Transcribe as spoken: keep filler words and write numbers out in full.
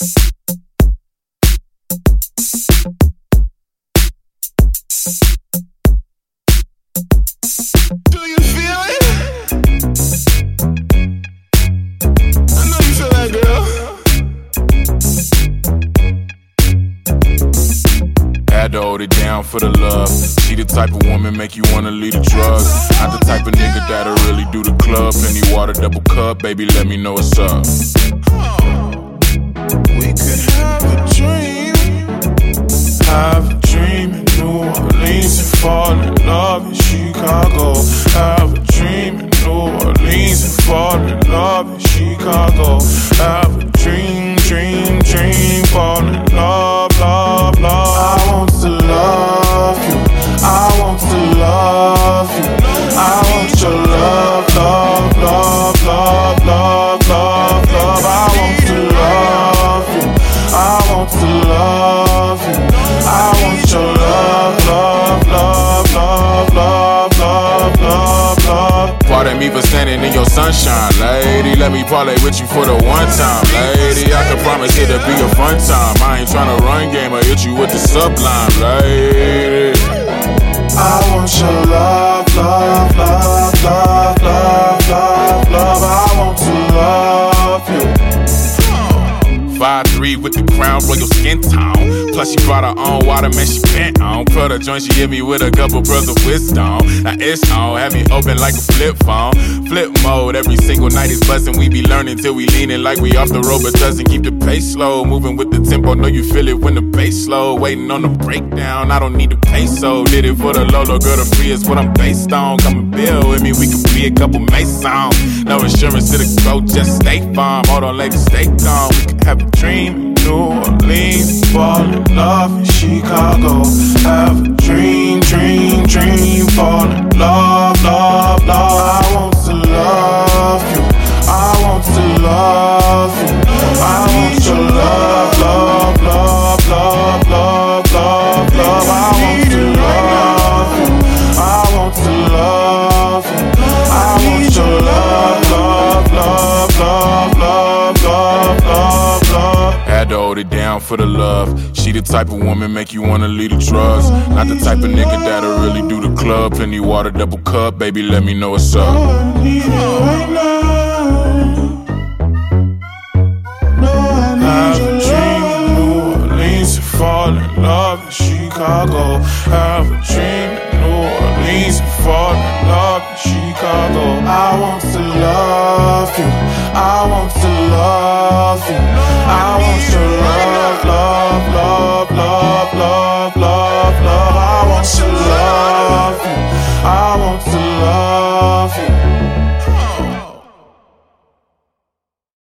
Do you feel it? I know you feel that, girl. Had to hold it down for the love. She the type of woman make you wanna leave the drugs. Not the type of nigga that'll really do the club. Plenty water, double cup, baby, let me know what's up. We could have a dream. Have a dream in New Orleans and fall in love in Chicago. Have a dream in New Orleans and fall in love in Chicago. Have a dream, dream, dream, fall in love, love, love. I want to love you. I want to love you. I want your love, love, love, love, love, love, love. I want to love you. I want to love you. I want your love, love, love, love, love, love, love, love. Pardon me for standing in your sunshine, lady. Let me parlay with you for the one time, lady. I can promise it'll be a fun time. I ain't tryna run game or hit you with the sublime, lady. I want your love, love, love, love, love, love, love. I want to love you. five three with the crown, royal skin tone. Plus she brought her own water, man, she bent on. Put her joint, she hit me with a couple pearls of wisdom. Now it's on, have me open like a flip phone. Flip mode, every single night is bustin'. We be learning till we leaning like we off the road, but doesn't keep the pace slow. Moving with the tempo, know you feel it when the bass slow. Waiting on the breakdown, I don't need the peso. Did it for the Lolo, girl, the free is what I'm based on. Come and build with me, we could be a couple Masons. No insurance to the go, just stay farm. Hold on, lady, stay calm. We could have a dream. New Orleans, fall in love in Chicago. Have a dream, dream, dream, fall in love, love, love. I want to love you. I want to love you. I want your love, love, love, love, love, love, love. I want to love you. I want to love you. I want your love, love, love, love, love, love, love, love. Had to hold it down for the love. She the type of woman make you wanna leave the drugs. Not the type of nigga that'll really do the club. Plenty water, double cup, baby, let me know what's up. Have a dream in New Orleans and fall in love in Chicago. Have a dream in New Orleans and fall in love in Chicago. I want to love you. I want